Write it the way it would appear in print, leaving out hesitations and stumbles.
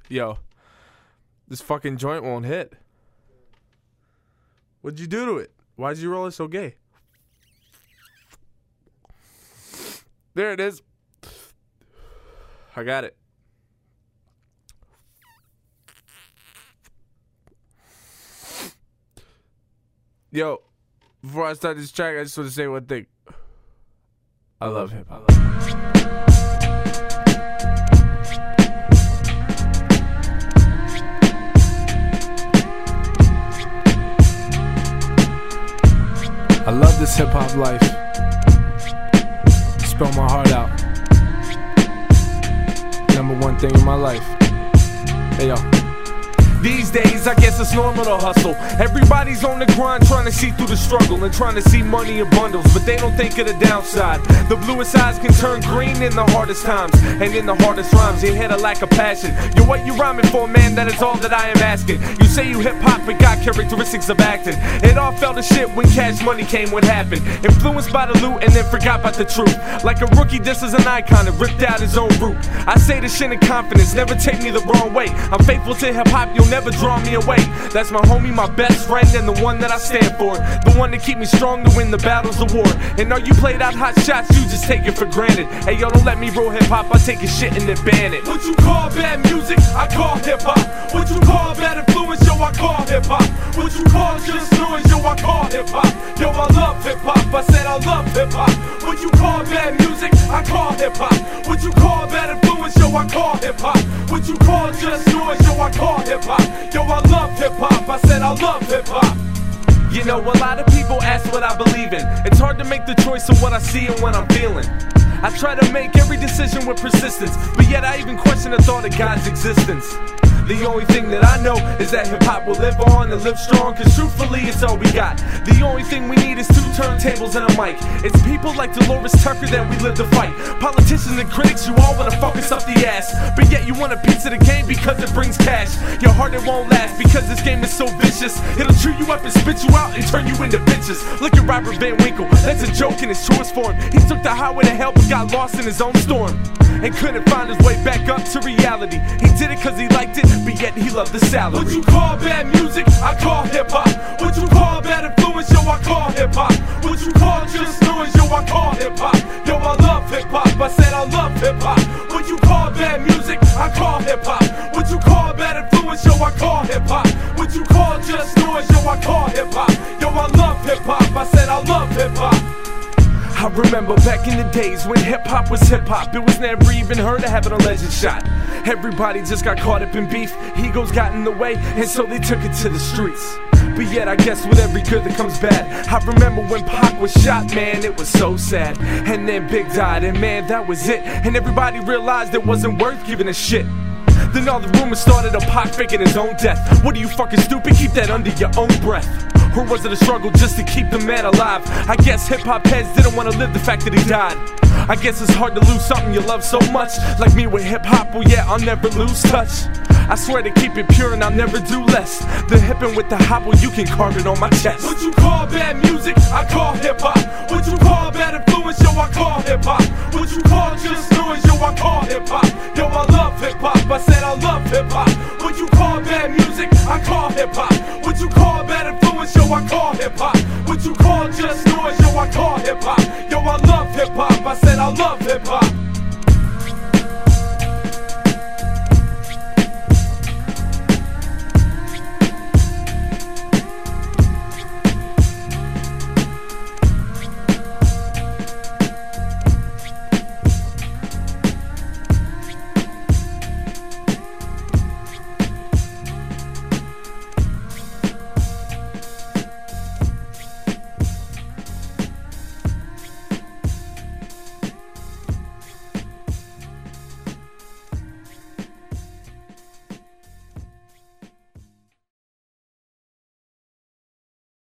Yo, this fucking joint won't hit. What'd you do to it? Why'd you roll it so gay? There it is. I got it. Yo, before I start this track, I just want to say one thing. I love hip hop. I love this hip hop life. Spill my heart out. Number one thing in my life. Hey yo. These days, I guess it's normal to hustle. Everybody's on the grind trying to see through the struggle and trying to see money in bundles, but they don't think of the downside. The bluest eyes can turn green in the hardest times, and in the hardest rhymes, you hit a lack of passion. Yo, what you rhyming for, man? That is all that I am asking. You say you hip-hop, but got characteristics of acting. It all fell to shit when Cash Money came. What happened? Influenced by the loot and then forgot about the truth. Like a rookie, this is an icon that ripped out his own root. I say this shit in confidence, never take me the wrong way. I'm faithful to hip-hop, you'll never draw me away. That's my homie, my best friend, and the one that I stand for. The one to keep me strong to win the battles of war. And all you played out hot shots, you just take it for granted. Hey yo, don't let me roll hip-hop, I take your shit and then ban it. What you call bad music, I call hip-hop. What you call bad influence, yo, I call hip-hop. What you call just noise, yo, I call hip-hop. Yo, I love hip-hop, I said I love hip-hop. What you call bad music, I call hip-hop. What you call bad influence, yo, I call hip-hop. What you call just noise, yo, I call hip-hop. Yo, I love hip-hop, I said I love hip-hop. You know, a lot of people ask what I believe in. It's hard to make the choice of what I see and what I'm feeling. I try to make every decision with persistence, but yet I even question the thought of God's existence. The only thing that I know is that hip-hop will live on and live strong, cause truthfully it's all we got. The only thing we need is 2 turntables and a mic. It's people like Dolores Tucker that we live to fight. Politicians and critics, you all wanna focus up the ass, but yet you want a piece of the game because it brings cash. Your heart, it won't last because this game is so vicious. It'll chew you up and spit you out and turn you into bitches. Look at Robert Van Winkle, that's a joke in its truest form. He took the highway to hell but got lost in his own storm and couldn't find his way back up to reality. He did it cause he liked it, but yet he loved the salary. What you call bad music, I call hip-hop. What you call bad influence, yo, I call hip-hop. What you call just noise, yo, I call hip-hop. Yo, I love hip-hop, I said I love hip-hop. What you call bad music, I call hip-hop. What you call bad influence, yo, I call hip-hop. What you call just noise, yo, I call hip-hop. Yo, I love hip-hop, I said I love hip-hop. I remember back in the days when hip-hop was hip-hop. It was never even heard of having a legend shot. Everybody just got caught up in beef. Egos got in the way, and so they took it to the streets. But yet I guess with every good that comes bad. I remember when Pac was shot, man, it was so sad. And then Big died, and man, that was it. And everybody realized it wasn't worth giving a shit. Then all the rumors started of Pac faking his own death. What are you, fucking stupid? Keep that under your own breath. Or was it a struggle just to keep the man alive? I guess hip-hop heads didn't want to live the fact that he died. I guess it's hard to lose something you love so much. Like me with hip-hop, well yeah, I'll never lose touch. I swear to keep it pure and I'll never do less. The hippin' with the hop, well you can carve it on my chest. What you call bad music, I call hip-hop. What you call bad influence, yo, I call hip-hop. What you call just noise, yo, I call hip-hop. Yo, I love hip-hop, I said I love hip-hop. What you call bad music, I call hip-hop. What you call bad influence, yo, I call hip-hop. What you call just noise, yo, I call hip-hop. Yo, I love hip-hop, I said I love hip-hop.